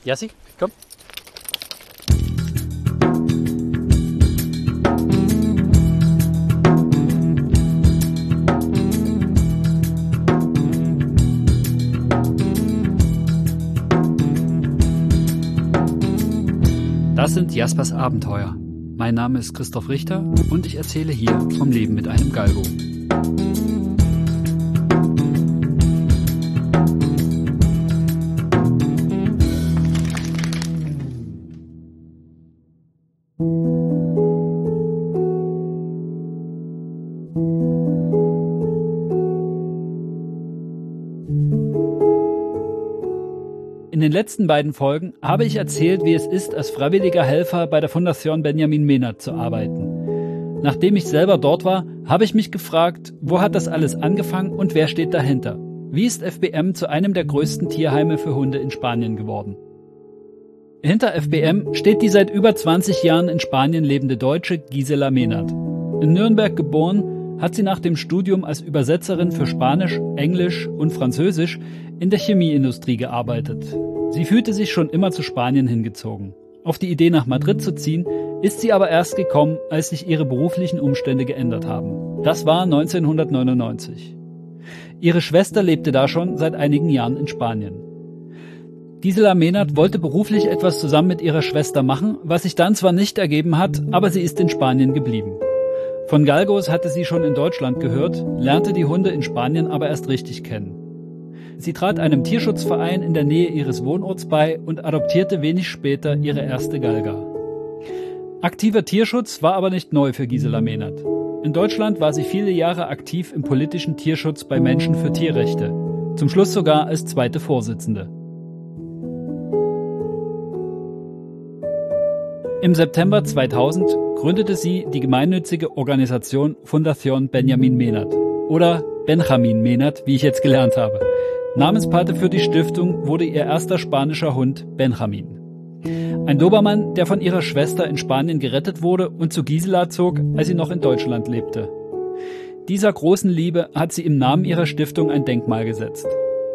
Jassi, komm. Das sind Jaspers Abenteuer. Mein Name ist Christoph Richter und ich erzähle hier vom Leben mit einem Galgo. In den letzten beiden Folgen habe ich erzählt, wie es ist, als freiwilliger Helfer bei der Fondation Benjamin Mehnert zu arbeiten. Nachdem ich selber dort war, habe ich mich gefragt, wo hat das alles angefangen und wer steht dahinter? Wie ist FBM zu einem der größten Tierheime für Hunde in Spanien geworden? Hinter FBM steht die seit über 20 Jahren in Spanien lebende Deutsche Gisela Mehnert. In Nürnberg geboren, hat sie nach dem Studium als Übersetzerin für Spanisch, Englisch und Französisch in der Chemieindustrie gearbeitet. Sie fühlte sich schon immer zu Spanien hingezogen. Auf die Idee, nach Madrid zu ziehen, ist sie aber erst gekommen, als sich ihre beruflichen Umstände geändert haben. Das war 1999. Ihre Schwester lebte da schon seit einigen Jahren in Spanien. Gisela Mehnert wollte beruflich etwas zusammen mit ihrer Schwester machen, was sich dann zwar nicht ergeben hat, aber sie ist in Spanien geblieben. Von Galgos hatte sie schon in Deutschland gehört, lernte die Hunde in Spanien aber erst richtig kennen. Sie trat einem Tierschutzverein in der Nähe ihres Wohnorts bei und adoptierte wenig später ihre erste Galga. Aktiver Tierschutz war aber nicht neu für Gisela Mehnert. In Deutschland war sie viele Jahre aktiv im politischen Tierschutz bei Menschen für Tierrechte, zum Schluss sogar als zweite Vorsitzende. Im September 2000 gründete sie die gemeinnützige Organisation Fundación Benjamin Mehnert oder Benjamin Mehnert, wie ich jetzt gelernt habe. Namenspate für die Stiftung wurde ihr erster spanischer Hund Benjamin. Ein Dobermann, der von ihrer Schwester in Spanien gerettet wurde und zu Gisela zog, als sie noch in Deutschland lebte. Dieser großen Liebe hat sie im Namen ihrer Stiftung ein Denkmal gesetzt.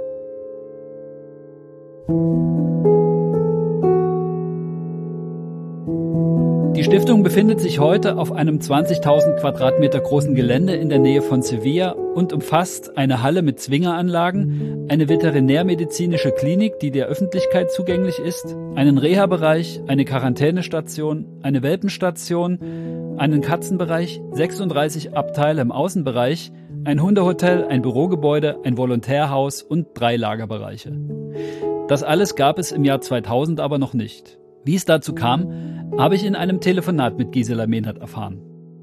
Die Stiftung befindet sich heute auf einem 20.000 Quadratmeter großen Gelände in der Nähe von Sevilla und umfasst eine Halle mit Zwingeranlagen, eine veterinärmedizinische Klinik, die der Öffentlichkeit zugänglich ist, einen Reha-Bereich, eine Quarantänestation, eine Welpenstation, einen Katzenbereich, 36 Abteile im Außenbereich, ein Hundehotel, ein Bürogebäude, ein Volontärhaus und 3 Lagerbereiche. Das alles gab es im Jahr 2000 aber noch nicht. Wie es dazu kam, habe ich in einem Telefonat mit Gisela Mehnert erfahren.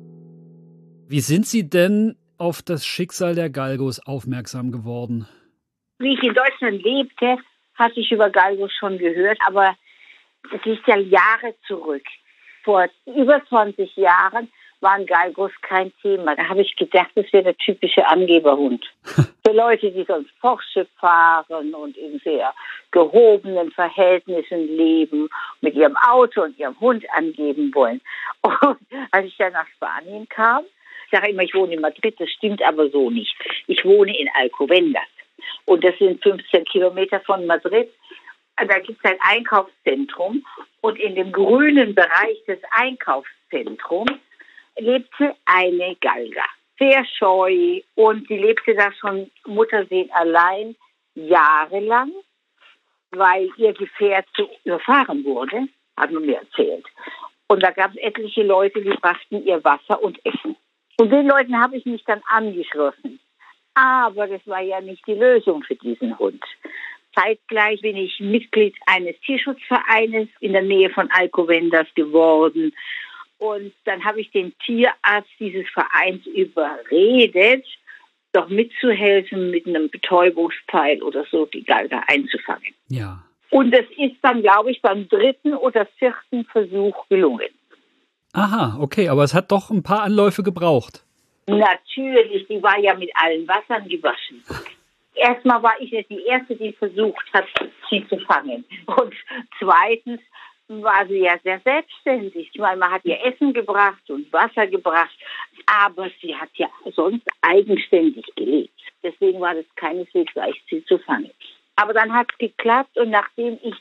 Wie sind Sie denn auf das Schicksal der Galgos aufmerksam geworden? Wie ich in Deutschland lebte, hatte ich über Galgos schon gehört, aber es liegt ja Jahre zurück. Vor über 20 Jahren waren Galgos kein Thema. Da habe ich gedacht, das wäre der typische Angeberhund. Für Leute, die sonst Porsche fahren und in sehr gehobenen Verhältnissen leben, mit ihrem Auto und ihrem Hund angeben wollen. Und als ich dann nach Spanien kam, ich sage immer, ich wohne in Madrid, das stimmt aber so nicht. Ich wohne in Alcobendas. Und das sind 15 Kilometer von Madrid. Da gibt es ein Einkaufszentrum. Und in dem grünen Bereich des Einkaufszentrums lebte eine Galga. Sehr scheu und sie lebte da schon Muttersehen allein jahrelang, weil ihr Gefährt so überfahren wurde, hat man mir erzählt. Und da gab es etliche Leute, die brachten ihr Wasser und Essen. Und den Leuten habe ich mich dann angeschlossen. Aber das war ja nicht die Lösung für diesen Hund. Zeitgleich bin ich Mitglied eines Tierschutzvereines in der Nähe von Alcobendas geworden. Und dann habe ich den Tierarzt dieses Vereins überredet, doch mitzuhelfen, mit einem Betäubungsteil oder so die Galga einzufangen. Ja. Und es ist dann, glaube ich, beim 3. oder 4. Versuch gelungen. Aha, okay, aber es hat doch ein paar Anläufe gebraucht. Natürlich, die war ja mit allen Wassern gewaschen. Erstmal war ich nicht die Erste, die versucht hat, sie zu fangen. Und zweitens war sie ja sehr selbstständig. Ich meine, man hat ihr Essen gebracht und Wasser gebracht, aber sie hat ja sonst eigenständig gelebt. Deswegen war das keineswegs leicht, sie zu fangen. Aber dann hat es geklappt und nachdem ich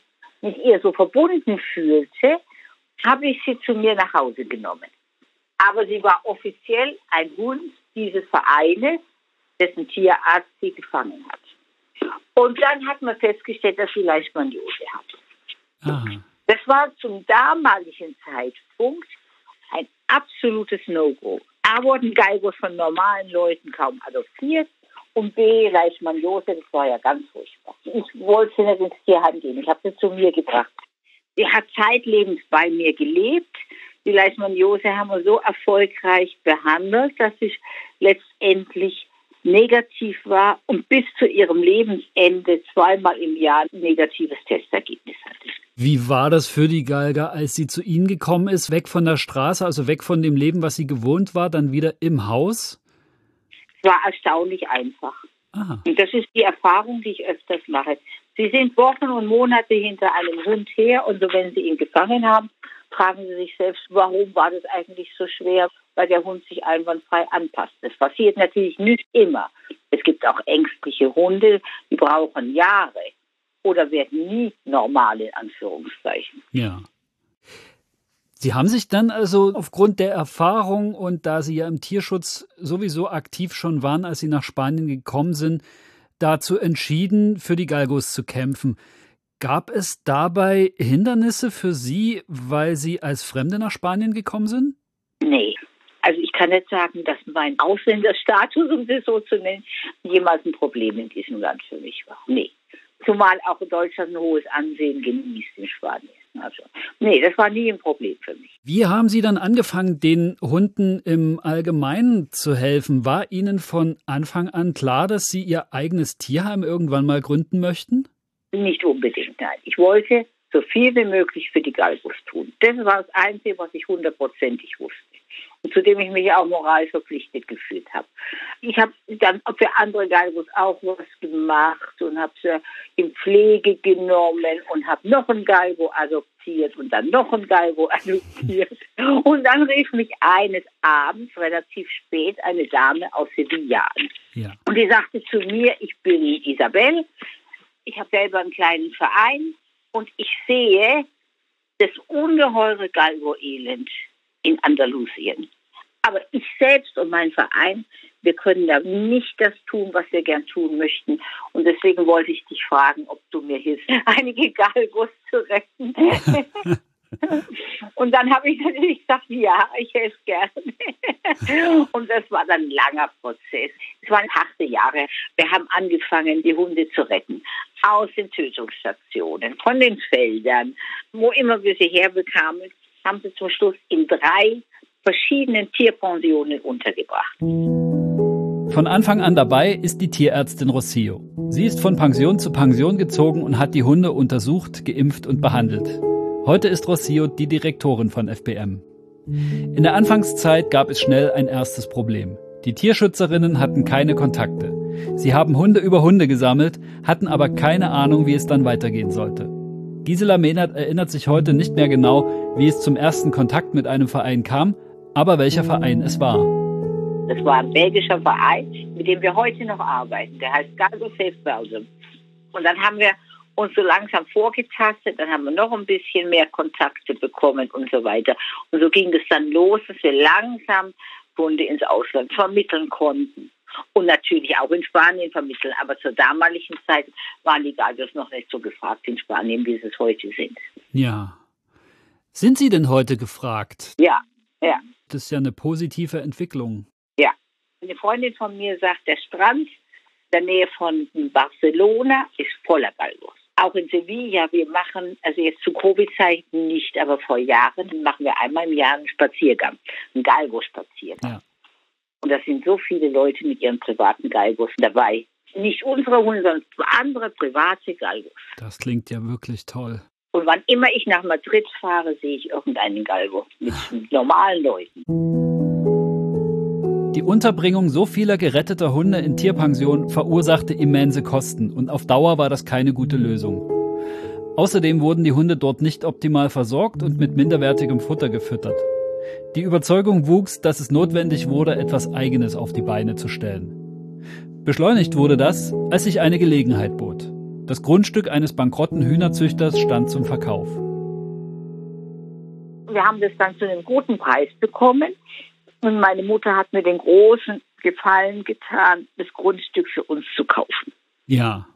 mit ihr so verbunden fühlte, habe ich sie zu mir nach Hause genommen. Aber sie war offiziell ein Hund dieses Vereines, dessen Tierarzt sie gefangen hat. Und dann hat man festgestellt, dass sie Leishmaniose hat. Aha. Das war zum damaligen Zeitpunkt ein absolutes No-Go. A, wurden Galgos von normalen Leuten kaum adoptiert und B, Leishmaniose, das war ja ganz furchtbar. Ich wollte sie nicht ins Tierheim gehen, ich habe sie zu mir gebracht. Sie hat zeitlebens bei mir gelebt. Die Leishmaniose haben wir so erfolgreich behandelt, dass sie letztendlich negativ war und bis zu ihrem Lebensende 2-mal im Jahr ein negatives Testergebnis hatte. Wie war das für die Galga, als sie zu Ihnen gekommen ist, weg von der Straße, also weg von dem Leben, was sie gewohnt war, dann wieder im Haus? Es war erstaunlich einfach. Aha. Und das ist die Erfahrung, die ich öfters mache. Sie sind Wochen und Monate hinter einem Hund her und so, wenn Sie ihn gefangen haben, fragen Sie sich selbst, warum war das eigentlich so schwer, weil der Hund sich einwandfrei anpasst. Das passiert natürlich nicht immer. Es gibt auch ängstliche Hunde, die brauchen Jahre oder werden nie normal, in Anführungszeichen. Ja. Sie haben sich dann also aufgrund der Erfahrung und da Sie ja im Tierschutz sowieso aktiv schon waren, als Sie nach Spanien gekommen sind, dazu entschieden, für die Galgos zu kämpfen. Gab es dabei Hindernisse für Sie, weil Sie als Fremde nach Spanien gekommen sind? Nee. Also ich kann nicht sagen, dass mein Ausländerstatus, um das so zu nennen, jemals ein Problem in diesem Land für mich war. Nee. Zumal auch in Deutschland ein hohes Ansehen genießt in Spanien. Also, nee, das war nie ein Problem für mich. Wie haben Sie dann angefangen, den Hunden im Allgemeinen zu helfen? War Ihnen von Anfang an klar, dass Sie Ihr eigenes Tierheim irgendwann mal gründen möchten? Nicht unbedingt, nein. Ich wollte so viel wie möglich für die Galgos tun. Das war das Einzige, was ich 100%ig wusste. Und zu dem ich mich auch moralisch verpflichtet gefühlt habe. Ich habe dann für andere Galgos auch was gemacht und habe sie in Pflege genommen und habe noch einen Galgo adoptiert und dann noch einen Galgo adoptiert. Und dann rief mich eines Abends, relativ spät, eine Dame aus Sevilla an. Ja. Und die sagte zu mir, ich bin Isabel, ich habe selber einen kleinen Verein und ich sehe das ungeheure Galgo-Elend in Andalusien. Aber ich selbst und mein Verein, wir können da nicht das tun, was wir gern tun möchten. Und deswegen wollte ich dich fragen, ob du mir hilfst, einige Galgos zu retten. Und dann habe ich natürlich gesagt, ja, ich helfe gerne. Und das war dann ein langer Prozess. Es waren harte Jahre. Wir haben angefangen, die Hunde zu retten. Aus den Tötungsstationen, von den Feldern, wo immer wir sie herbekamen, haben sie zum Schluss in 3 verschiedenen Tierpensionen untergebracht. Von Anfang an dabei ist die Tierärztin Rocio. Sie ist von Pension zu Pension gezogen und hat die Hunde untersucht, geimpft und behandelt. Heute ist Rocio die Direktorin von FBM. In der Anfangszeit gab es schnell ein erstes Problem. Die Tierschützerinnen hatten keine Kontakte. Sie haben Hunde über Hunde gesammelt, hatten aber keine Ahnung, wie es dann weitergehen sollte. Gisela Mehnert erinnert sich heute nicht mehr genau, wie es zum ersten Kontakt mit einem Verein kam, aber welcher Verein es war. Das war ein belgischer Verein, mit dem wir heute noch arbeiten. Der heißt Galgo Safe Belgium. Und dann haben wir uns so langsam vorgetastet, dann haben wir noch ein bisschen mehr Kontakte bekommen und so weiter. Und so ging es dann los, dass wir langsam Hunde ins Ausland vermitteln konnten. Und natürlich auch in Spanien vermitteln. Aber zur damaligen Zeit waren die Galgos noch nicht so gefragt in Spanien, wie sie es heute sind. Ja. Sind Sie denn heute gefragt? Ja, ja. Das ist ja eine positive Entwicklung. Ja. Eine Freundin von mir sagt, der Strand in der Nähe von Barcelona ist voller Galgos. Auch in Sevilla, wir machen, also jetzt zu Covid-Zeiten nicht, aber vor Jahren machen wir einmal im Jahr einen Spaziergang, einen Galgo-Spaziergang. Ja. Und da sind so viele Leute mit ihren privaten Galgos dabei. Nicht unsere Hunde, sondern andere private Galgos. Das klingt ja wirklich toll. Und wann immer ich nach Madrid fahre, sehe ich irgendeinen Galgo mit normalen Leuten. Die Unterbringung so vieler geretteter Hunde in Tierpensionen verursachte immense Kosten und auf Dauer war das keine gute Lösung. Außerdem wurden die Hunde dort nicht optimal versorgt und mit minderwertigem Futter gefüttert. Die Überzeugung wuchs, dass es notwendig wurde, etwas Eigenes auf die Beine zu stellen. Beschleunigt wurde das, als sich eine Gelegenheit bot. Das Grundstück eines bankrotten Hühnerzüchters stand zum Verkauf. Wir haben das dann zu einem guten Preis bekommen. Und meine Mutter hat mir den großen Gefallen getan, das Grundstück für uns zu kaufen. Ja.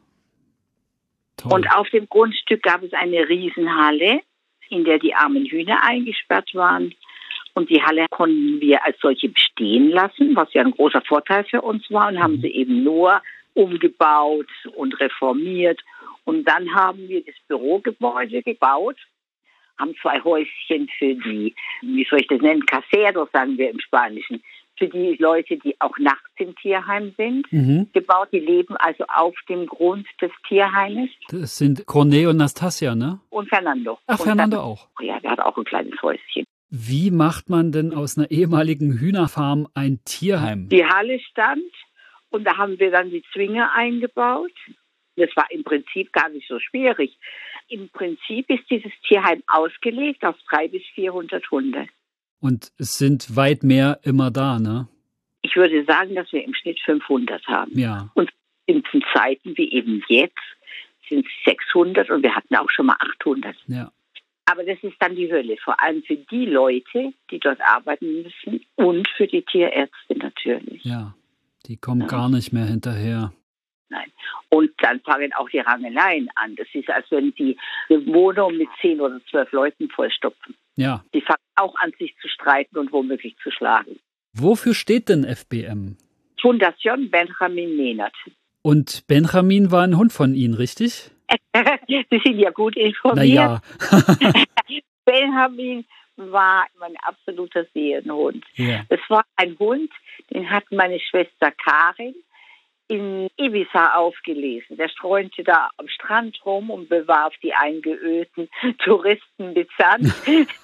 Toll. Und auf dem Grundstück gab es eine Riesenhalle, in der die armen Hühner eingesperrt waren. Und die Halle konnten wir als solche bestehen lassen, was ja ein großer Vorteil für uns war. Und haben sie eben nur umgebaut und reformiert. Und dann haben wir das Bürogebäude gebaut, haben 2 Häuschen für die, wie soll ich das nennen, Caseros, sagen wir im Spanischen, für die Leute, die auch nachts im Tierheim sind, gebaut. Die leben also auf dem Grund des Tierheimes. Das sind Corné und Nastasia, ne? Und Fernando. Ach, Fernando auch. Ja, der hat auch ein kleines Häuschen. Wie macht man denn aus einer ehemaligen Hühnerfarm ein Tierheim? Die Halle stand und da haben wir dann die Zwinger eingebaut. Das war im Prinzip gar nicht so schwierig. Im Prinzip ist dieses Tierheim ausgelegt auf 300 bis 400 Hunde. Und es sind weit mehr immer da, ne? Ich würde sagen, dass wir im Schnitt 500 haben. Ja. Und in Zeiten wie eben jetzt sind es 600 und wir hatten auch schon mal 800. Ja. Aber das ist dann die Hölle, vor allem für die Leute, die dort arbeiten müssen und für die Tierärzte natürlich. Ja, die kommen gar nicht mehr hinterher. Nein. Und dann fangen auch die Rangeleien an. Das ist, als wenn die eine Wohnung mit 10 oder 12 Leuten vollstopfen. Ja. Die fangen auch an, sich zu streiten und womöglich zu schlagen. Wofür steht denn FBM? Fundación Benjamin Menard. Und Benjamin war ein Hund von Ihnen, richtig? Sie sind ja gut informiert. Na ja. Benjamin war mein absoluter Seelenhund. Ja. Es war ein Hund, den hat meine Schwester Karin in Ibiza aufgelesen. Der streunte da am Strand rum und bewarf die eingeölten Touristen mit Sand.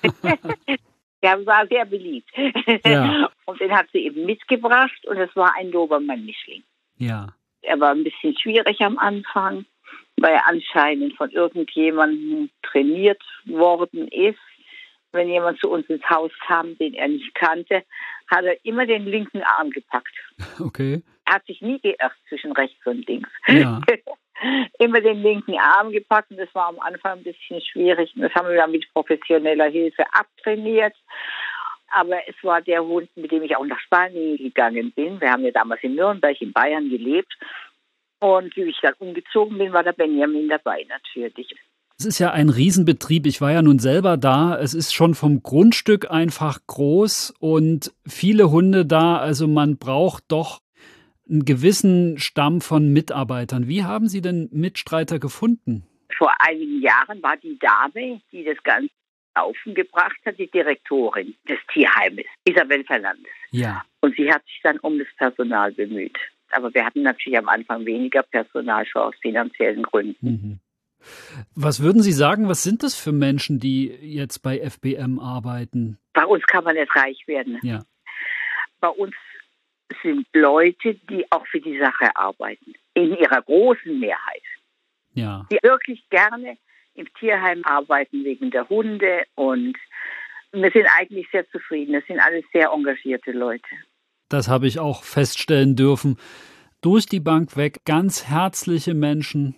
Der war sehr beliebt. Ja. Und den hat sie eben mitgebracht und es war ein Dobermann-Mischling. Ja. Er war ein bisschen schwierig am Anfang, weil er anscheinend von irgendjemandem trainiert worden ist. Wenn jemand zu uns ins Haus kam, den er nicht kannte, hat er immer den linken Arm gepackt. Okay. Er hat sich nie geirrt zwischen rechts und links. Ja. Immer den linken Arm gepackt und das war am Anfang ein bisschen schwierig. Das haben wir dann mit professioneller Hilfe abtrainiert. Aber es war der Hund, mit dem ich auch nach Spanien gegangen bin. Wir haben ja damals in Nürnberg in Bayern gelebt. Und wie ich dann umgezogen bin, war der Benjamin dabei natürlich. Es ist ja ein Riesenbetrieb. Ich war ja nun selber da. Es ist schon vom Grundstück einfach groß und viele Hunde da. Also man braucht doch einen gewissen Stamm von Mitarbeitern. Wie haben Sie denn Mitstreiter gefunden? Vor einigen Jahren war die Dame, die das Ganze Laufen gebracht hat, die Direktorin des Tierheimes, Isabel Fernandes. Ja. Und sie hat sich dann um das Personal bemüht. Aber wir hatten natürlich am Anfang weniger Personal, schon aus finanziellen Gründen. Mhm. Was würden Sie sagen, was sind das für Menschen, die jetzt bei FBM arbeiten? Bei uns kann man nicht reich werden. Ja. Bei uns sind Leute, die auch für die Sache arbeiten. In ihrer großen Mehrheit. Ja. Die wirklich gerne im Tierheim arbeiten wegen der Hunde und wir sind eigentlich sehr zufrieden. Das sind alles sehr engagierte Leute. Das habe ich auch feststellen dürfen. Durch die Bank weg ganz herzliche Menschen,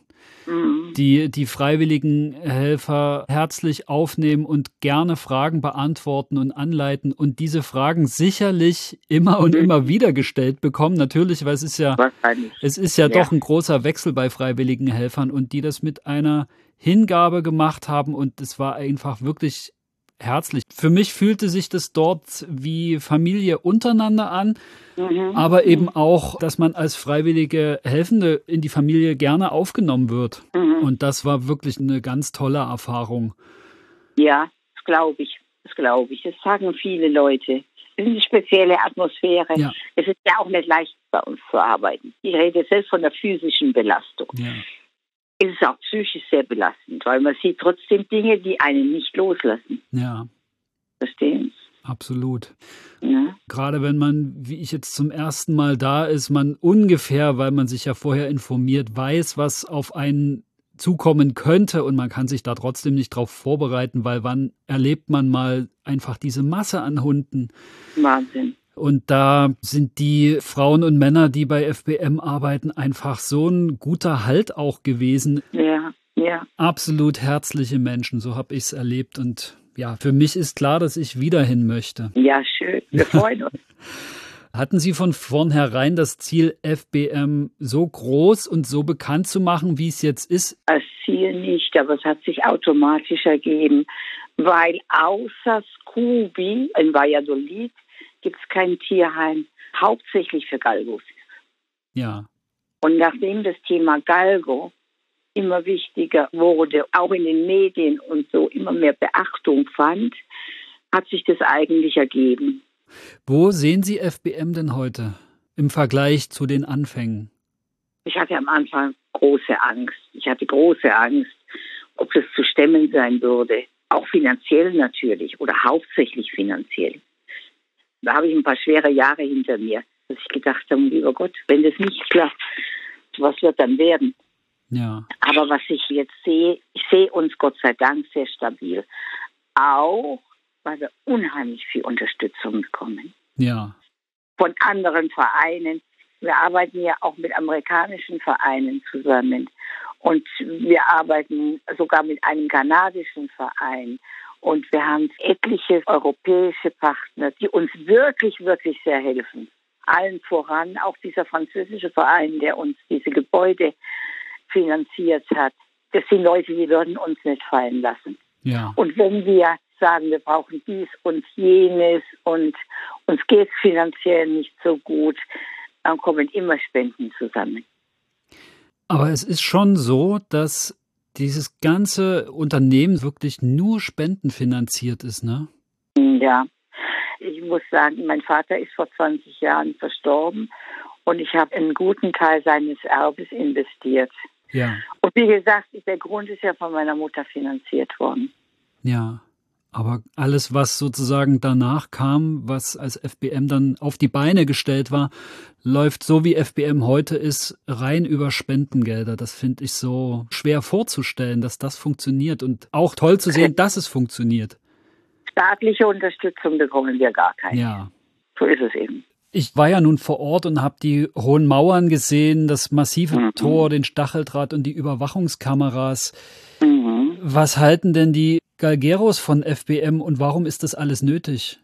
die freiwilligen Helfer herzlich aufnehmen und gerne Fragen beantworten und anleiten und diese Fragen sicherlich immer und immer wieder gestellt bekommen. Natürlich, weil es ist ja doch ein großer Wechsel bei freiwilligen Helfern und die das mit einer Hingabe gemacht haben und es war einfach wirklich herzlich. Für mich fühlte sich das dort wie Familie untereinander an, aber eben auch, dass man als freiwillige Helfende in die Familie gerne aufgenommen wird. Und das war wirklich eine ganz tolle Erfahrung. Ja, das glaube ich. Das sagen viele Leute. Es ist eine spezielle Atmosphäre. Ja. Es ist ja auch nicht leicht, bei uns zu arbeiten. Ich rede selbst von der physischen Belastung. Ja. Es ist auch psychisch sehr belastend, weil man sieht trotzdem Dinge, die einen nicht loslassen. Ja. Verstehen? Absolut. Ja. Gerade wenn man, wie ich jetzt zum ersten Mal da ist, man ungefähr, weil man sich ja vorher informiert, weiß, was auf einen zukommen könnte und man kann sich da trotzdem nicht drauf vorbereiten, weil wann erlebt man mal einfach diese Masse an Hunden? Wahnsinn. Und da sind die Frauen und Männer, die bei FBM arbeiten, einfach so ein guter Halt auch gewesen. Ja, ja. Absolut herzliche Menschen, so habe ich es erlebt. Und ja, für mich ist klar, dass ich wieder hin möchte. Ja, schön. Wir freuen uns. Hatten Sie von vornherein das Ziel, FBM so groß und so bekannt zu machen, wie es jetzt ist? Als Ziel nicht, aber es hat sich automatisch ergeben, weil außer Scooby in Valladolid gibt es kein Tierheim, hauptsächlich für Galgos. Ja. Und nachdem das Thema Galgo immer wichtiger wurde, auch in den Medien und so immer mehr Beachtung fand, hat sich das eigentlich ergeben. Wo sehen Sie FBM denn heute im Vergleich zu den Anfängen? Ich hatte am Anfang große Angst. Ich hatte große Angst, ob das zu stemmen sein würde. Auch finanziell natürlich oder hauptsächlich finanziell. Da habe ich ein paar schwere Jahre hinter mir, dass ich gedacht habe, lieber Gott, wenn das nicht klappt, was wird dann werden? Ja. Aber was ich jetzt sehe, ich sehe uns Gott sei Dank sehr stabil. Auch, weil wir unheimlich viel Unterstützung bekommen. Ja. Von anderen Vereinen. Wir arbeiten ja auch mit amerikanischen Vereinen zusammen. Und wir arbeiten sogar mit einem kanadischen Verein. Und wir haben etliche europäische Partner, die uns wirklich, wirklich sehr helfen. Allen voran auch dieser französische Verein, der uns diese Gebäude finanziert hat. Das sind Leute, die würden uns nicht fallen lassen. Ja. Und wenn wir sagen, wir brauchen dies und jenes und uns geht es finanziell nicht so gut, dann kommen immer Spenden zusammen. Aber es ist schon so, dass dieses ganze Unternehmen wirklich nur spendenfinanziert ist, ne? Ja, ich muss sagen, mein Vater ist vor 20 Jahren verstorben und ich habe einen guten Teil seines Erbes investiert. Ja. Und wie gesagt, der Grund ist ja von meiner Mutter finanziert worden. Ja. Aber alles, was sozusagen danach kam, was als FBM dann auf die Beine gestellt war, läuft so wie FBM heute ist, rein über Spendengelder. Das finde ich so schwer vorzustellen, dass das funktioniert und auch toll zu sehen, dass es funktioniert. Staatliche Unterstützung bekommen wir gar keine. Ja. So ist es eben. Ich war ja nun vor Ort und habe die hohen Mauern gesehen, das massive Tor, den Stacheldraht und die Überwachungskameras. Was halten denn die Galgeros von FBM und warum ist das alles nötig?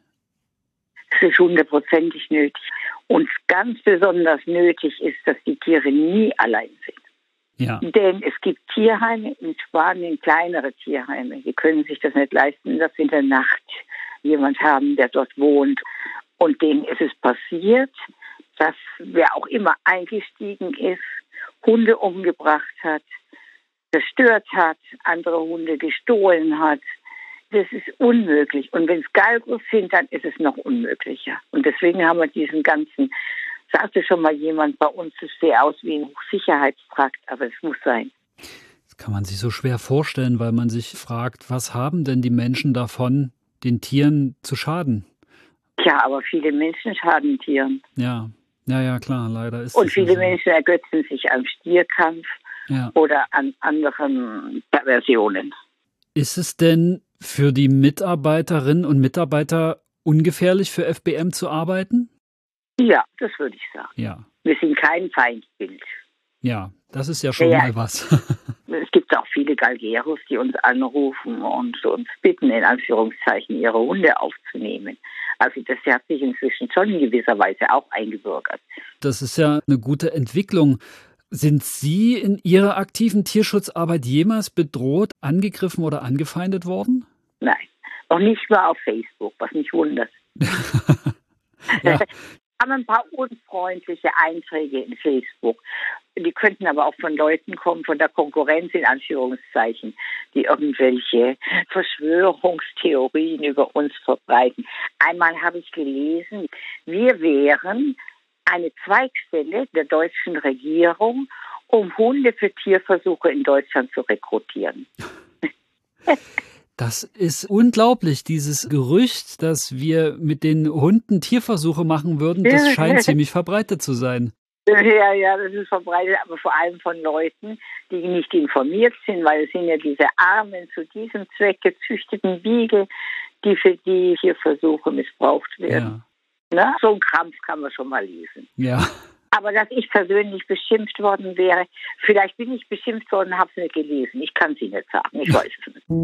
Es ist 100%ig nötig. Und ganz besonders nötig ist, dass die Tiere nie allein sind. Ja. Denn es gibt Tierheime in Spanien, kleinere Tierheime, die können sich das nicht leisten, dass in der Nacht jemand haben, der dort wohnt. Und denen ist es passiert, dass wer auch immer eingestiegen ist, Hunde umgebracht hat, zerstört hat, andere Hunde gestohlen hat. Das ist unmöglich. Und wenn es Galgos sind, dann ist es noch unmöglicher. Und deswegen haben wir diesen ganzen, sagte schon mal jemand, bei uns es sieht aus wie ein Hochsicherheitstrakt, aber es muss sein. Das kann man sich so schwer vorstellen, weil man sich fragt, was haben denn die Menschen davon, den Tieren zu schaden? Ja, aber viele Menschen schaden Tieren. Ja, klar, leider ist es. Und viele Menschen ergötzen sich am Stierkampf oder an anderen Perversionen. Ist es denn für die Mitarbeiterinnen und Mitarbeiter ungefährlich für FBM zu arbeiten? Ja, das würde ich sagen. Ja. Wir sind kein Feindbild. Ja, das ist ja schon mal was. Es gibt auch viele Galgeros, die uns anrufen und uns bitten, in Anführungszeichen, ihre Hunde aufzunehmen. Also das hat sich inzwischen schon in gewisser Weise auch eingebürgert. Das ist ja eine gute Entwicklung. Sind Sie in Ihrer aktiven Tierschutzarbeit jemals bedroht, angegriffen oder angefeindet worden? Nein, noch nicht mal auf Facebook, was mich wundert. Ja. Wir haben ein paar unfreundliche Einträge in Facebook. Die könnten aber auch von Leuten kommen, von der Konkurrenz in Anführungszeichen, die irgendwelche Verschwörungstheorien über uns verbreiten. Einmal habe ich gelesen, wir wären eine Zweigstelle der deutschen Regierung, um Hunde für Tierversuche in Deutschland zu rekrutieren. Das ist unglaublich, dieses Gerücht, dass wir mit den Hunden Tierversuche machen würden, das scheint ziemlich verbreitet zu sein. Ja, das ist verbreitet, aber vor allem von Leuten, die nicht informiert sind, weil es sind ja diese armen, zu diesem Zweck gezüchteten Beagle, die für die Tierversuche missbraucht werden. Ne? So ein Krampf kann man schon mal lesen. Ja. Aber dass ich persönlich beschimpft worden wäre, vielleicht bin ich beschimpft worden und habe es nicht gelesen. Ich kann es Ihnen nicht sagen, ich weiß es nicht.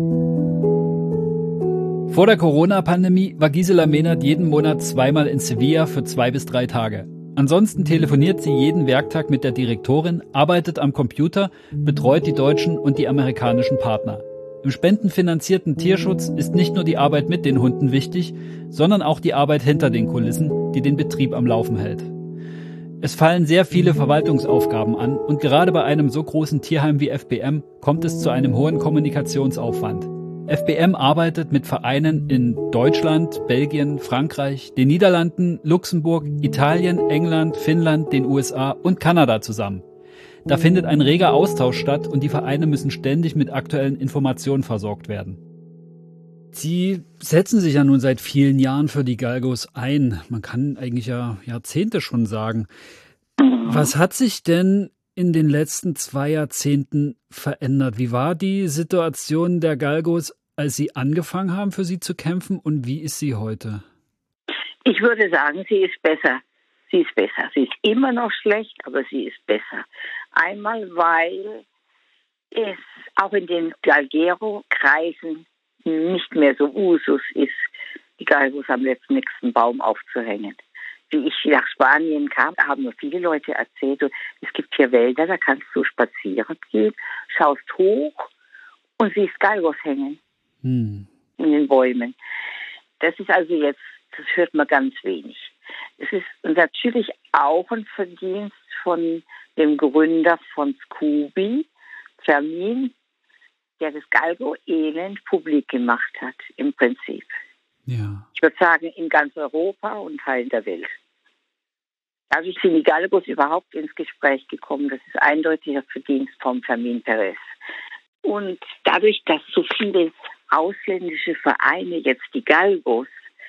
Vor der Corona-Pandemie war Gisela Mehnert jeden Monat zweimal in Sevilla für 2 bis 3 Tage. Ansonsten telefoniert sie jeden Werktag mit der Direktorin, arbeitet am Computer, betreut die deutschen und die amerikanischen Partner. Im spendenfinanzierten Tierschutz ist nicht nur die Arbeit mit den Hunden wichtig, sondern auch die Arbeit hinter den Kulissen, die den Betrieb am Laufen hält. Es fallen sehr viele Verwaltungsaufgaben an und gerade bei einem so großen Tierheim wie FBM kommt es zu einem hohen Kommunikationsaufwand. FBM arbeitet mit Vereinen in Deutschland, Belgien, Frankreich, den Niederlanden, Luxemburg, Italien, England, Finnland, den USA und Kanada zusammen. Da findet ein reger Austausch statt und die Vereine müssen ständig mit aktuellen Informationen versorgt werden. Sie setzen sich ja nun seit vielen Jahren für die Galgos ein. Man kann eigentlich ja Jahrzehnte schon sagen. Was hat sich denn in den letzten 2 Jahrzehnten verändert? Wie war die Situation der Galgos, als Sie angefangen haben, für sie zu kämpfen, und wie ist sie heute? Ich würde sagen, sie ist besser. Sie ist besser. Sie ist immer noch schlecht, aber sie ist besser. Einmal, weil es auch in den Galgero-Kreisen nicht mehr so Usus ist, die Galgos am nächsten Baum aufzuhängen. Wie ich nach Spanien kam, haben mir viele Leute erzählt, es gibt hier Wälder, da kannst du spazieren gehen, schaust hoch und siehst Galgos hängen in den Bäumen. Das ist also jetzt, das hört man ganz wenig. Es ist natürlich auch ein Verdienst von dem Gründer von Scooby, Fermin, der das Galgo-Elend publik gemacht hat, im Prinzip. Ja. Ich würde sagen, in ganz Europa und Teilen der Welt. Dadurch sind die Galgos überhaupt ins Gespräch gekommen. Das ist eindeutiger Verdienst von Fermin Perez. Und dadurch, dass so viele ausländische Vereine jetzt die Galgos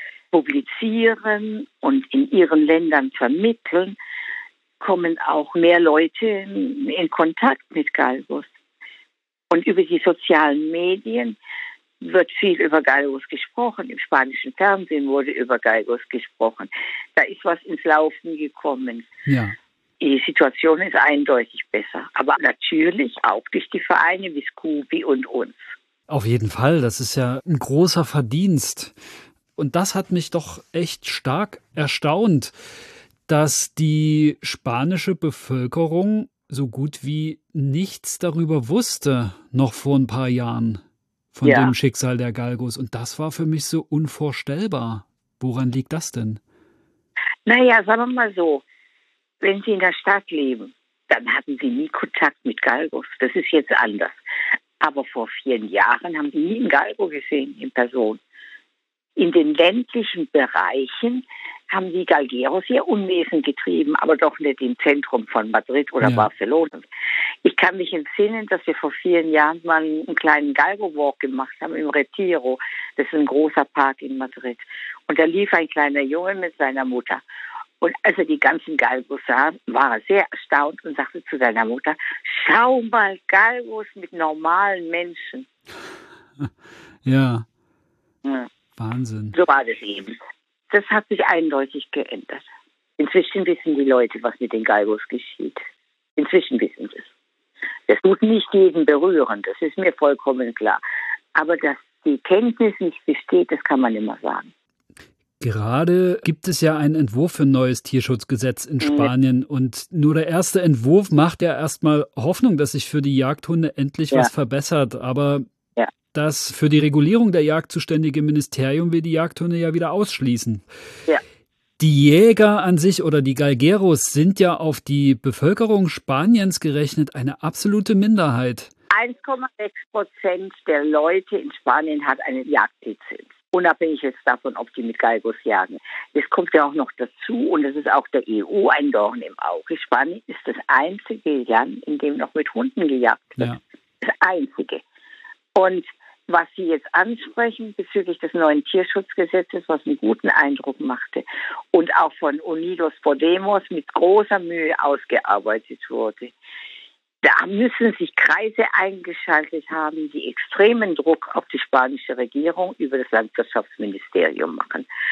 publizieren und in ihren Ländern vermitteln, kommen auch mehr Leute in Kontakt mit Galgos. Und über die sozialen Medien wird viel über Galgos gesprochen. Im spanischen Fernsehen wurde über Galgos gesprochen. Da ist was ins Laufen gekommen. Ja. Die Situation ist eindeutig besser. Aber natürlich auch durch die Vereine wie Scooby und uns. Auf jeden Fall, das ist ja ein großer Verdienst. Und das hat mich doch echt stark erstaunt, dass die spanische Bevölkerung so gut wie nichts darüber wusste, noch vor ein paar Jahren, von dem Schicksal der Galgos. Und das war für mich so unvorstellbar. Woran liegt das denn? Naja, sagen wir mal so, wenn Sie in der Stadt leben, dann hatten Sie nie Kontakt mit Galgos. Das ist jetzt anders. Aber vor 4 Jahren haben Sie nie einen Galgo gesehen in Person. In den ländlichen Bereichen haben die Galgeros ihr Unwesen getrieben, aber doch nicht im Zentrum von Madrid oder Barcelona. Ich kann mich entsinnen, dass wir vor 4 Jahren mal einen kleinen Galgo-Walk gemacht haben im Retiro. Das ist ein großer Park in Madrid. Und da lief ein kleiner Junge mit seiner Mutter. Und als er die ganzen Galgos sah, war er sehr erstaunt und sagte zu seiner Mutter, schau mal, Galgos mit normalen Menschen. Ja. Ja. Wahnsinn. So war das eben. Das hat sich eindeutig geändert. Inzwischen wissen die Leute, was mit den Galgos geschieht. Inzwischen wissen sie es. Das tut nicht jeden berühren, das ist mir vollkommen klar. Aber dass die Kenntnis nicht besteht, das kann man immer sagen. Gerade gibt es ja einen Entwurf für ein neues Tierschutzgesetz in Spanien. Und nur der erste Entwurf macht ja erstmal Hoffnung, dass sich für die Jagdhunde endlich was verbessert. Aber das für die Regulierung der Jagd zuständige Ministerium will die Jagdhunde ja wieder ausschließen. Ja. Die Jäger an sich oder die Galgeros sind ja auf die Bevölkerung Spaniens gerechnet eine absolute Minderheit. 1,6% der Leute in Spanien hat eine Jagdlizenz. Unabhängig jetzt davon, ob die mit Galgos jagen. Das kommt ja auch noch dazu und das ist auch der EU ein Dorn im Auge. Spanien ist das einzige Land, in dem noch mit Hunden gejagt wird. Ja. Das einzige. Und was Sie jetzt ansprechen bezüglich des neuen Tierschutzgesetzes, was einen guten Eindruck machte und auch von Unidos Podemos mit großer Mühe ausgearbeitet wurde. Da müssen sich Kreise eingeschaltet haben, die extremen Druck auf die spanische Regierung über das Landwirtschaftsministerium machen.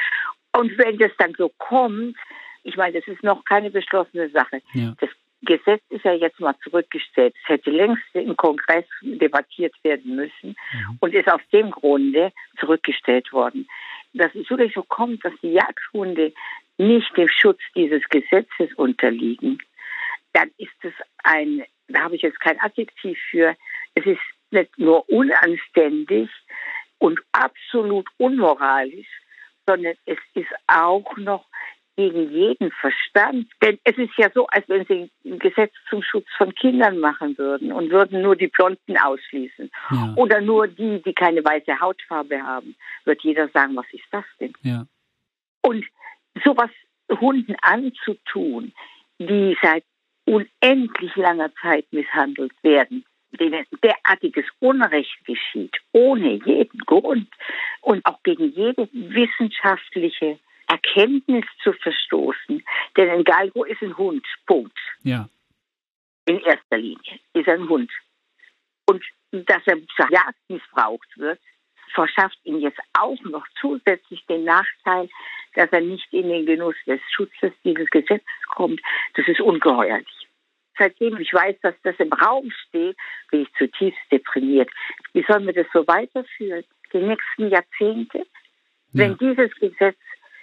Und wenn das dann so kommt, ich meine, das ist noch keine beschlossene Sache. Ja. Das Gesetz ist ja jetzt mal zurückgestellt. Es hätte längst im Kongress debattiert werden müssen und ist aus dem Grunde zurückgestellt worden. Dass es wirklich so kommt, dass die Jagdhunde nicht dem Schutz dieses Gesetzes unterliegen, dann ist es da habe ich jetzt kein Adjektiv für, es ist nicht nur unanständig und absolut unmoralisch, sondern es ist auch noch gegen jeden Verstand. Denn es ist ja so, als wenn sie ein Gesetz zum Schutz von Kindern machen würden und würden nur die Blonden ausschließen. Ja. Oder nur die keine weiße Hautfarbe haben. Wird jeder sagen, was ist das denn? Ja. Und sowas Hunden anzutun, die seit unendlich langer Zeit misshandelt werden, denen derartiges Unrecht geschieht, ohne jeden Grund und auch gegen jede wissenschaftliche Erkenntnis zu verstoßen. Denn ein Galgo ist ein Hund, Punkt. Ja. In erster Linie ist er ein Hund. Und dass er zur Jagd missbraucht wird, verschafft ihm jetzt auch noch zusätzlich den Nachteil, dass er nicht in den Genuss des Schutzes dieses Gesetzes kommt. Das ist ungeheuerlich. Seitdem ich weiß, dass das im Raum steht, bin ich zutiefst deprimiert. Wie sollen wir das so weiterführen? Die nächsten Jahrzehnte? Wenn dieses Gesetz,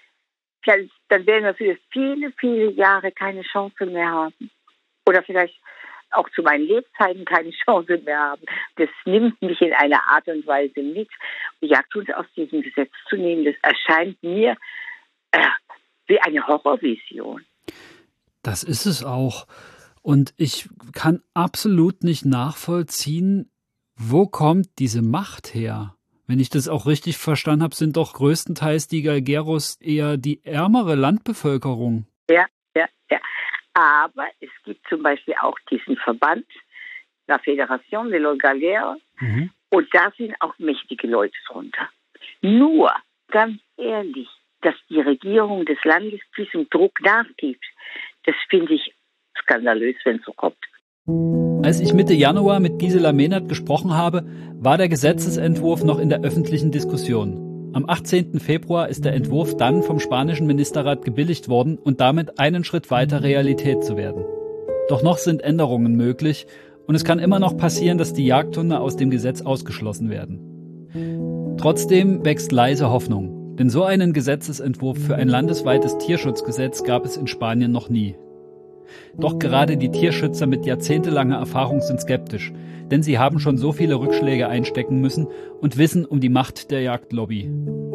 dann werden wir für viele, viele Jahre keine Chance mehr haben. Oder vielleicht auch zu meinen Lebzeiten keine Chance mehr haben. Das nimmt mich in einer Art und Weise mit. Die Jagdhunde aus diesem Gesetz zu nehmen, das erscheint mir wie eine Horrorvision. Das ist es auch. Und ich kann absolut nicht nachvollziehen, wo kommt diese Macht her? Wenn ich das auch richtig verstanden habe, sind doch größtenteils die Galgeros eher die ärmere Landbevölkerung. Ja. Aber es gibt zum Beispiel auch diesen Verband, la Fédération de los Galgueros, und da sind auch mächtige Leute drunter. Nur, ganz ehrlich, dass die Regierung des Landes diesem Druck nachgibt, das finde ich skandalös, wenn es so kommt. Als ich Mitte Januar mit Gisela Mehnert gesprochen habe, war der Gesetzesentwurf noch in der öffentlichen Diskussion. Am 18. Februar ist der Entwurf dann vom spanischen Ministerrat gebilligt worden und damit einen Schritt weiter Realität zu werden. Doch noch sind Änderungen möglich und es kann immer noch passieren, dass die Jagdhunde aus dem Gesetz ausgeschlossen werden. Trotzdem wächst leise Hoffnung, denn so einen Gesetzesentwurf für ein landesweites Tierschutzgesetz gab es in Spanien noch nie. Doch gerade die Tierschützer mit jahrzehntelanger Erfahrung sind skeptisch, denn sie haben schon so viele Rückschläge einstecken müssen und wissen um die Macht der Jagdlobby.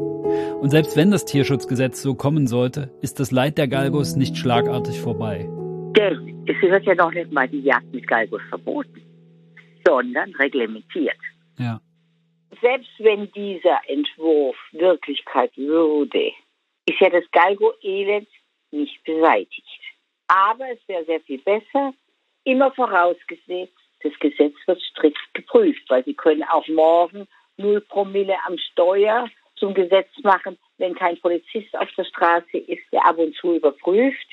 Und selbst wenn das Tierschutzgesetz so kommen sollte, ist das Leid der Galgos nicht schlagartig vorbei. Denn es wird ja noch nicht mal die Jagd mit Galgos verboten, sondern reglementiert. Ja. Selbst wenn dieser Entwurf Wirklichkeit würde, ist ja das Galgo-Elend nicht beseitigt. Aber es wäre sehr viel besser, immer vorausgesetzt, das Gesetz wird strikt geprüft, weil Sie können auch morgen 0 Promille am Steuer zum Gesetz machen, wenn kein Polizist auf der Straße ist, der ab und zu überprüft,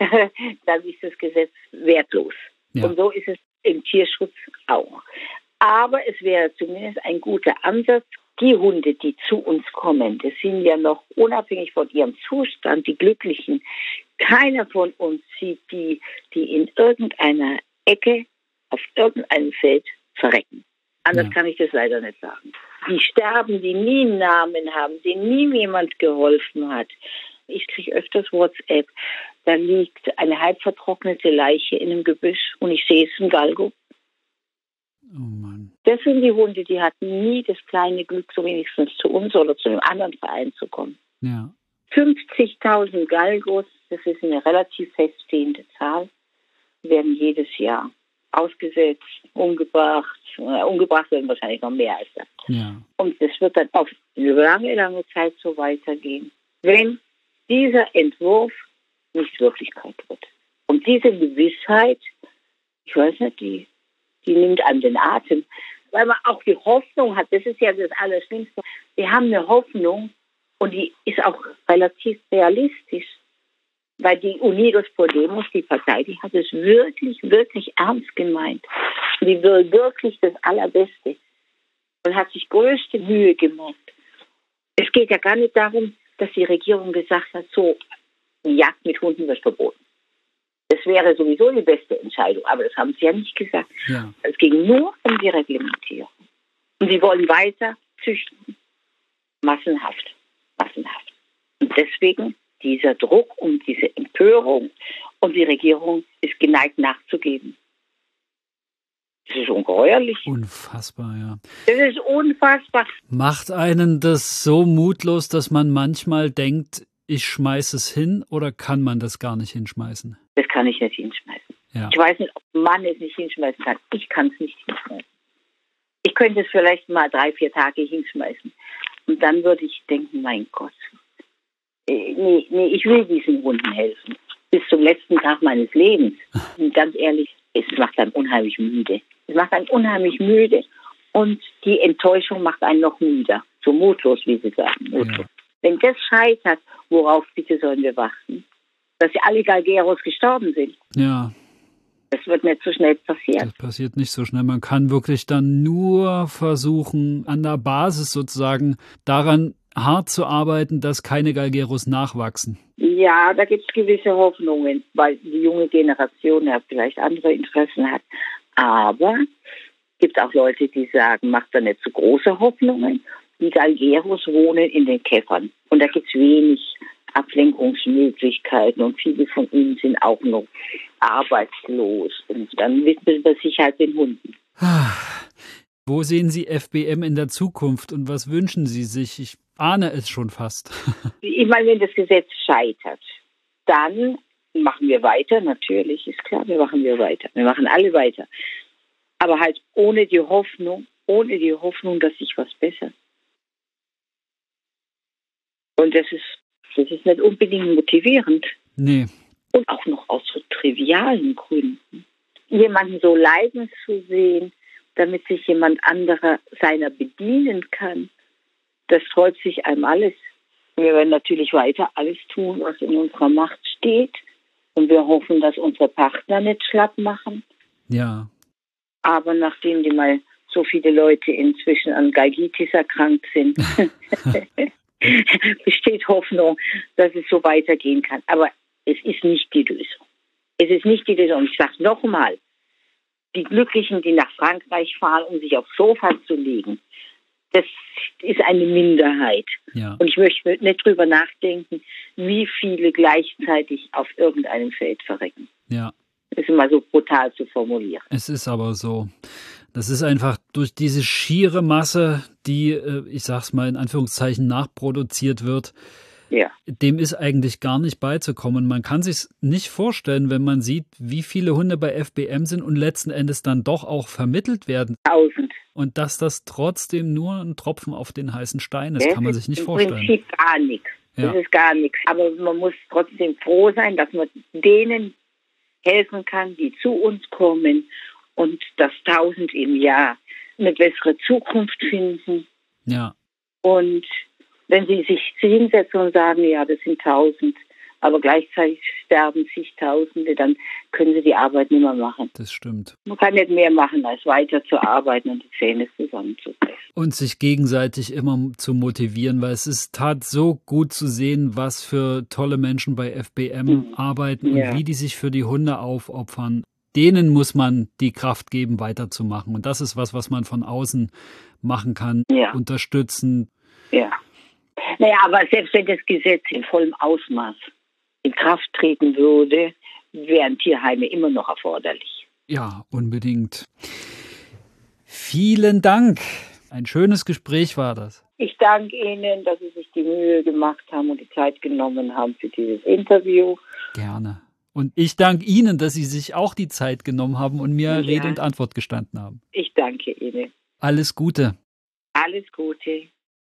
dann ist das Gesetz wertlos. Ja. Und so ist es im Tierschutz auch. Aber es wäre zumindest ein guter Ansatz. Die Hunde, die zu uns kommen, das sind ja noch unabhängig von ihrem Zustand, die Glücklichen. Keiner von uns sieht die in irgendeiner Ecke, auf irgendeinem Feld verrecken. Anders kann ich das leider nicht sagen. Die sterben, die nie einen Namen haben, denen nie jemand geholfen hat. Ich kriege öfters WhatsApp, da liegt eine halb vertrocknete Leiche in einem Gebüsch und ich sehe, es ist ein Galgo. Oh Mann. Das sind die Hunde, die hatten nie das kleine Glück, so wenigstens zu uns oder zu einem anderen Verein zu kommen. Ja. 50.000 Galgos, das ist eine relativ feststehende Zahl, werden jedes Jahr ausgesetzt, umgebracht. Umgebracht werden wahrscheinlich noch mehr als das. Ja. Und das wird dann auf eine lange, lange Zeit so weitergehen, wenn dieser Entwurf nicht Wirklichkeit wird. Und diese Gewissheit, ich weiß nicht, die nimmt an den Atem, weil man auch die Hoffnung hat, das ist ja das Allerschlimmste, wir haben eine Hoffnung und die ist auch relativ realistisch, weil die Unidos Podemos, die Partei, die hat es wirklich, wirklich ernst gemeint. Die will wirklich das Allerbeste und hat sich größte Mühe gemacht. Es geht ja gar nicht darum, dass die Regierung gesagt hat, so, die Jagd mit Hunden wird verboten. Das wäre sowieso die beste Entscheidung, aber das haben sie ja nicht gesagt. Ja. Es ging nur um die Reglementierung. Und sie wollen weiter züchten. Massenhaft. Und deswegen dieser Druck und diese Empörung und die Regierung ist geneigt nachzugeben. Das ist ungeheuerlich. Unfassbar, ja. Das ist unfassbar. Macht einen das so mutlos, dass man manchmal denkt, ich schmeiße es hin, oder kann man das gar nicht hinschmeißen? Das kann ich nicht hinschmeißen. Ja. Ich weiß nicht, ob man es nicht hinschmeißen kann. Ich kann es nicht hinschmeißen. Ich könnte es vielleicht mal 3-4 Tage hinschmeißen. Und dann würde ich denken, mein Gott, nee, ich will diesen Hunden helfen. Bis zum letzten Tag meines Lebens. Und ganz ehrlich, es macht einen unheimlich müde. Und die Enttäuschung macht einen noch müder. So mutlos, wie Sie sagen. Ja. Wenn das scheitert, worauf bitte sollen wir warten? Dass ja alle Galgeros gestorben sind. Ja. Das wird nicht so schnell passieren. Das passiert nicht so schnell. Man kann wirklich dann nur versuchen, an der Basis sozusagen daran hart zu arbeiten, dass keine Galgeros nachwachsen. Ja, da gibt es gewisse Hoffnungen, weil die junge Generation ja vielleicht andere Interessen hat. Aber es gibt auch Leute, die sagen, macht da nicht so große Hoffnungen. Die Galgeros wohnen in den Käfern. Und da gibt es wenig Ablenkungsmöglichkeiten und viele von ihnen sind auch noch arbeitslos. Und dann widmet man sich halt den Hunden. Wo sehen Sie FBM in der Zukunft und was wünschen Sie sich? Ich ahne es schon fast. Ich meine, wenn das Gesetz scheitert, dann machen wir weiter, natürlich, ist klar, wir machen weiter. Wir machen alle weiter. Aber halt ohne die Hoffnung, dass sich was bessert. Und das ist nicht unbedingt motivierend. Nee. Und auch noch aus so trivialen Gründen. Jemanden so leiden zu sehen, damit sich jemand anderer seiner bedienen kann, das freut sich einem alles. Wir werden natürlich weiter alles tun, was in unserer Macht steht. Und wir hoffen, dass unsere Partner nicht schlapp machen. Ja. Aber nachdem die mal so viele Leute inzwischen an Galgitis erkrankt sind, besteht Hoffnung, dass es so weitergehen kann. Aber es ist nicht die Lösung. Es ist nicht die Lösung. Und ich sage nochmal, die Glücklichen, die nach Frankreich fahren, um sich aufs Sofa zu legen, das ist eine Minderheit. Ja. Und ich möchte nicht drüber nachdenken, wie viele gleichzeitig auf irgendeinem Feld verrecken. Ja. Das ist immer so brutal zu formulieren. Es ist aber so. Das ist einfach durch diese schiere Masse, die, ich sag's mal in Anführungszeichen, nachproduziert wird, Ja. dem ist eigentlich gar nicht beizukommen. Man kann sich's nicht vorstellen, wenn man sieht, wie viele Hunde bei FBM sind und letzten Endes dann doch auch vermittelt werden. 1000. Und dass das trotzdem nur ein Tropfen auf den heißen Stein ist, kann man sich nicht vorstellen. Das ist im Prinzip gar nichts. Ja. Das ist gar nichts. Aber man muss trotzdem froh sein, dass man denen helfen kann, die zu uns kommen und dass 1000 im Jahr eine bessere Zukunft finden. Ja. Und wenn sie sich hinsetzen und sagen, ja, das sind 1000, aber gleichzeitig sterben zigtausende, dann können sie die Arbeit nicht mehr machen. Das stimmt. Man kann nicht mehr machen, als weiter zu arbeiten und die Zähne zusammenzupressen. Und sich gegenseitig immer zu motivieren, weil es ist so gut zu sehen, was für tolle Menschen bei FBM arbeiten und wie die sich für die Hunde aufopfern. Denen muss man die Kraft geben, weiterzumachen. Und das ist was man von außen machen kann, unterstützen. Ja. Naja, aber selbst wenn das Gesetz in vollem Ausmaß in Kraft treten würde, wären Tierheime immer noch erforderlich. Ja, unbedingt. Vielen Dank. Ein schönes Gespräch war das. Ich danke Ihnen, dass Sie sich die Mühe gemacht haben und die Zeit genommen haben für dieses Interview. Gerne. Und ich danke Ihnen, dass Sie sich auch die Zeit genommen haben und mir Rede und Antwort gestanden haben. Ich danke Ihnen. Alles Gute. Alles Gute.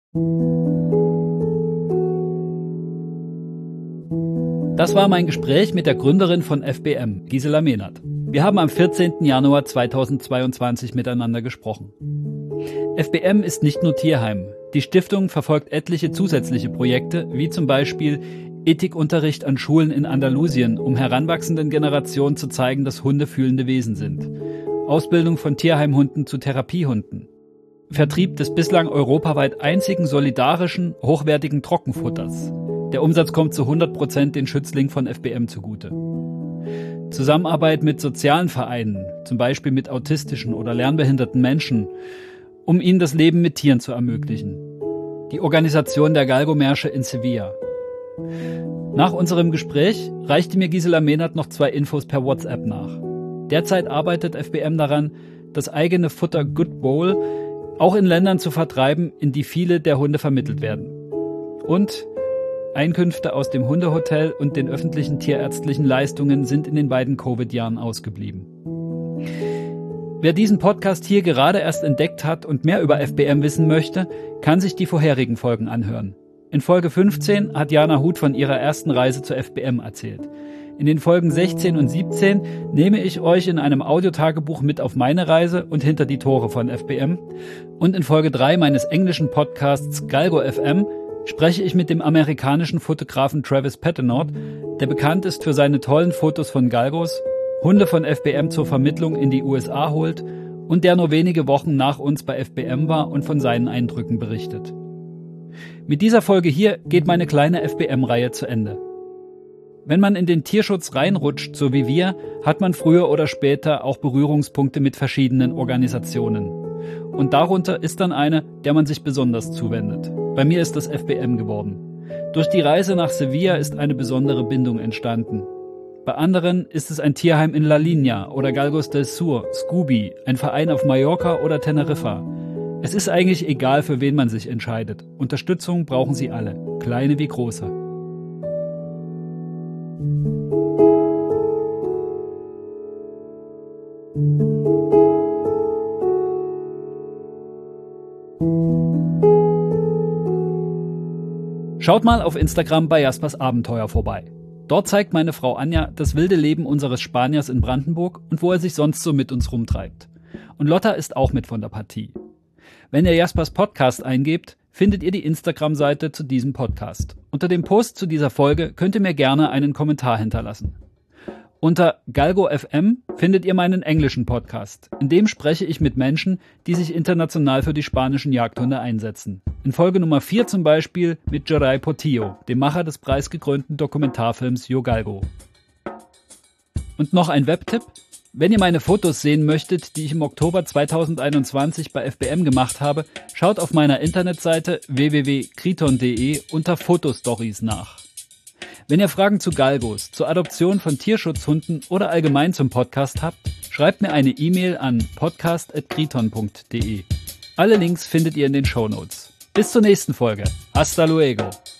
Das war mein Gespräch mit der Gründerin von FBM, Gisela Mehnert. Wir haben am 14. Januar 2022 miteinander gesprochen. FBM ist nicht nur Tierheim. Die Stiftung verfolgt etliche zusätzliche Projekte, wie zum Beispiel Ethikunterricht an Schulen in Andalusien, um heranwachsenden Generationen zu zeigen, dass Hunde fühlende Wesen sind. Ausbildung von Tierheimhunden zu Therapiehunden. Vertrieb des bislang europaweit einzigen solidarischen, hochwertigen Trockenfutters. Der Umsatz kommt zu 100% den Schützlingen von FBM zugute. Zusammenarbeit mit sozialen Vereinen, zum Beispiel mit autistischen oder lernbehinderten Menschen, um ihnen das Leben mit Tieren zu ermöglichen. Die Organisation der Galgo-Märsche in Sevilla. Nach unserem Gespräch reichte mir Gisela Mehnert noch 2 Infos per WhatsApp nach. Derzeit arbeitet FBM daran, das eigene Futter Good Bowl auch in Ländern zu vertreiben, in die viele der Hunde vermittelt werden. Und Einkünfte aus dem Hundehotel und den öffentlichen tierärztlichen Leistungen sind in den beiden Covid-Jahren ausgeblieben. Wer diesen Podcast hier gerade erst entdeckt hat und mehr über FBM wissen möchte, kann sich die vorherigen Folgen anhören. In Folge 15 hat Jana Huth von ihrer ersten Reise zur FBM erzählt. In den Folgen 16 und 17 nehme ich euch in einem Audiotagebuch mit auf meine Reise und hinter die Tore von FBM. Und in Folge 3 meines englischen Podcasts Galgo FM spreche ich mit dem amerikanischen Fotografen Travis Patenaude, der bekannt ist für seine tollen Fotos von Galgos, Hunde von FBM zur Vermittlung in die USA holt und der nur wenige Wochen nach uns bei FBM war und von seinen Eindrücken berichtet. Mit dieser Folge hier geht meine kleine FBM-Reihe zu Ende. Wenn man in den Tierschutz reinrutscht, so wie wir, hat man früher oder später auch Berührungspunkte mit verschiedenen Organisationen. Und darunter ist dann eine, der man sich besonders zuwendet. Bei mir ist das FBM geworden. Durch die Reise nach Sevilla ist eine besondere Bindung entstanden. Bei anderen ist es ein Tierheim in La Línea oder Galgos del Sur, Scooby, ein Verein auf Mallorca oder Teneriffa. Es ist eigentlich egal, für wen man sich entscheidet. Unterstützung brauchen sie alle, kleine wie große. Schaut mal auf Instagram bei Jaspers Abenteuer vorbei. Dort zeigt meine Frau Anja das wilde Leben unseres Spaniers in Brandenburg und wo er sich sonst so mit uns rumtreibt. Und Lotta ist auch mit von der Partie. Wenn ihr Jaspers Podcast eingebt, findet ihr die Instagram-Seite zu diesem Podcast. Unter dem Post zu dieser Folge könnt ihr mir gerne einen Kommentar hinterlassen. Unter Galgo FM findet ihr meinen englischen Podcast. In dem spreche ich mit Menschen, die sich international für die spanischen Jagdhunde einsetzen. In Folge Nummer 4 zum Beispiel mit Geray Portillo, dem Macher des preisgekrönten Dokumentarfilms Yo Galgo. Und noch ein Webtipp. Wenn ihr meine Fotos sehen möchtet, die ich im Oktober 2021 bei FBM gemacht habe, schaut auf meiner Internetseite www.kriton.de unter Fotostories nach. Wenn ihr Fragen zu Galgos, zur Adoption von Tierschutzhunden oder allgemein zum Podcast habt, schreibt mir eine E-Mail an podcast@kriton.de. Alle Links findet ihr in den Shownotes. Bis zur nächsten Folge. Hasta luego.